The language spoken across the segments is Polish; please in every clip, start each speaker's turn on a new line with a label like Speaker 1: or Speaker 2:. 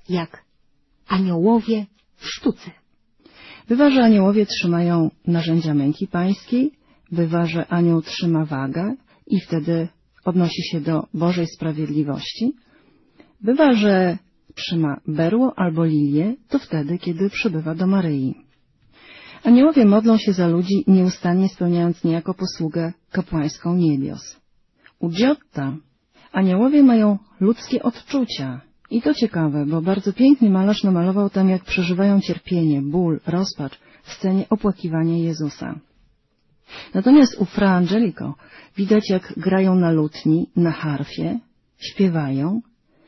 Speaker 1: jak aniołowie w sztuce.
Speaker 2: Bywa, że aniołowie trzymają narzędzia męki pańskiej, bywa, że anioł trzyma wagę i wtedy odnosi się do Bożej sprawiedliwości. Bywa, że trzyma berło albo lilię, to wtedy, kiedy przybywa do Maryi. Aniołowie modlą się za ludzi, nieustannie spełniając niejako posługę kapłańską niebios. U Giotta aniołowie mają ludzkie odczucia. I to ciekawe, bo bardzo pięknie malarz namalował tam, jak przeżywają cierpienie, ból, rozpacz w scenie opłakiwania Jezusa. Natomiast u Fra Angelico widać, jak grają na lutni, na harfie, śpiewają.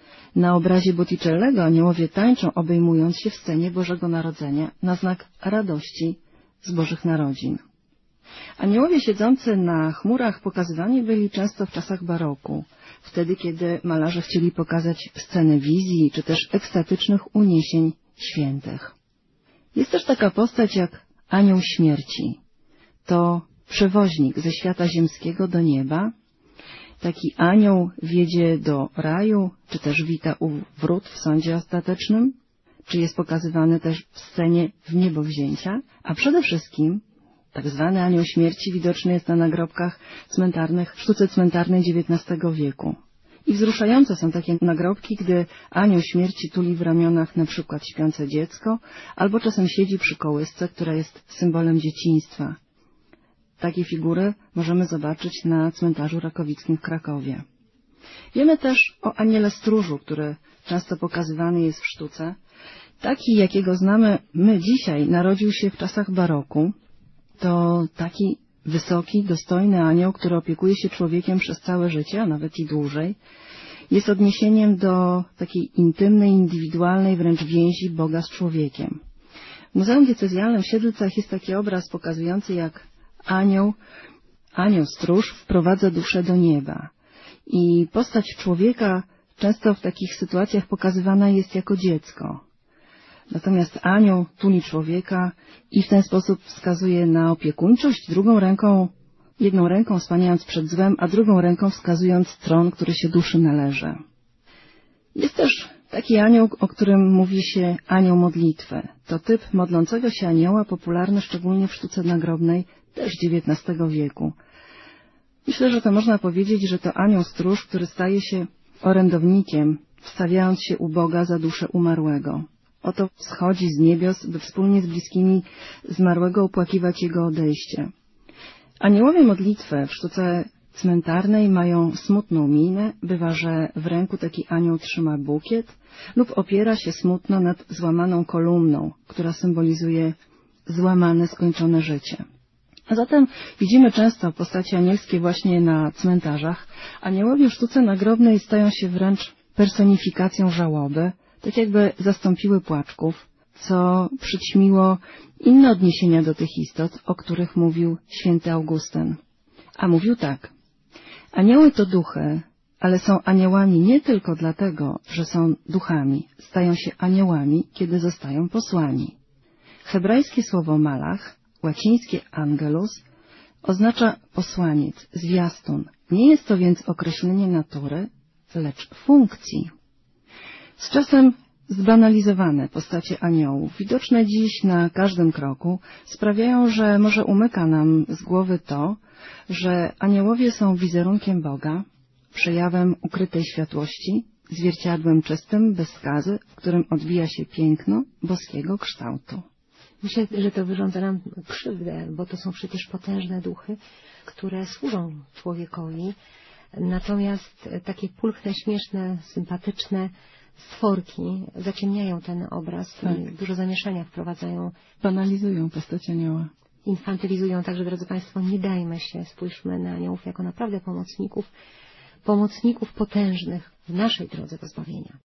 Speaker 2: Na obrazie Botticellego aniołowie tańczą, obejmując się w scenie Bożego Narodzenia na znak radości z Bożych Narodzin. Aniołowie siedzący na chmurach pokazywani byli często w czasach baroku, wtedy kiedy malarze chcieli pokazać scenę wizji czy też ekstatycznych uniesień świętych. Jest też taka postać jak Anioł Śmierci. To przewoźnik ze świata ziemskiego do nieba. Taki anioł wiedzie do raju, czy też wita u wrót w sądzie ostatecznym, czy jest pokazywany też w scenie w niebowzięcia, a przede wszystkim tak zwany Anioł Śmierci widoczny jest na nagrobkach cmentarnych w sztuce cmentarnej XIX wieku. I wzruszające są takie nagrobki, gdy Anioł Śmierci tuli w ramionach na przykład śpiące dziecko, albo czasem siedzi przy kołysce, która jest symbolem dzieciństwa. Takie figury możemy zobaczyć na cmentarzu rakowickim w Krakowie. Wiemy też o Aniele Stróżu, który często pokazywany jest w sztuce. Taki, jakiego znamy my dzisiaj, narodził się w czasach baroku. To taki wysoki, dostojny anioł, który opiekuje się człowiekiem przez całe życie, a nawet i dłużej. Jest odniesieniem do takiej intymnej, indywidualnej wręcz więzi Boga z człowiekiem. W Muzeum Diecezjalnym w Siedlcach jest taki obraz pokazujący, jak anioł stróż wprowadza duszę do nieba. I postać człowieka często w takich sytuacjach pokazywana jest jako dziecko. Natomiast anioł tuli człowieka i w ten sposób wskazuje na opiekuńczość, jedną ręką wspaniając przed złem, a drugą ręką wskazując tron, który się duszy należy. Jest też taki anioł, o którym mówi się anioł modlitwy. To typ modlącego się anioła, popularny szczególnie w sztuce nagrobnej też XIX wieku. Myślę, że to można powiedzieć, że to anioł stróż, który staje się orędownikiem, wstawiając się u Boga za duszę umarłego. Oto schodzi z niebios, by wspólnie z bliskimi zmarłego opłakiwać jego odejście. Aniołowie modlitwy w sztuce cmentarnej mają smutną minę. Bywa, że w ręku taki anioł trzyma bukiet lub opiera się smutno nad złamaną kolumną, która symbolizuje złamane, skończone życie. A zatem widzimy często postaci anielskie właśnie na cmentarzach. Aniołowie w sztuce nagrobnej stają się wręcz personifikacją żałoby, tak jakby zastąpiły płaczków, co przyćmiło inne odniesienia do tych istot, o których mówił święty Augustyn. A mówił tak: anioły to duchy, ale są aniołami nie tylko dlatego, że są duchami, stają się aniołami, kiedy zostają posłani. Hebrajskie słowo malach, łacińskie angelus, oznacza posłaniec, zwiastun. Nie jest to więc określenie natury, lecz funkcji. Z czasem zbanalizowane postacie aniołów, widoczne dziś na każdym kroku, sprawiają, że może umyka nam z głowy to, że aniołowie są wizerunkiem Boga, przejawem ukrytej światłości, zwierciadłem czystym, bez skazy, w którym odbija się piękno boskiego kształtu.
Speaker 1: Myślę, że to wyrządza nam krzywdę, bo to są przecież potężne duchy, które służą człowiekowi. Natomiast takie pulchne, śmieszne, sympatyczne stworki zaciemniają ten obraz i dużo zamieszania wprowadzają.
Speaker 2: Banalizują postać anioła.
Speaker 1: Infantylizują. Także, drodzy Państwo, nie dajmy się, spójrzmy na aniołów jako naprawdę pomocników potężnych w naszej drodze do zbawienia.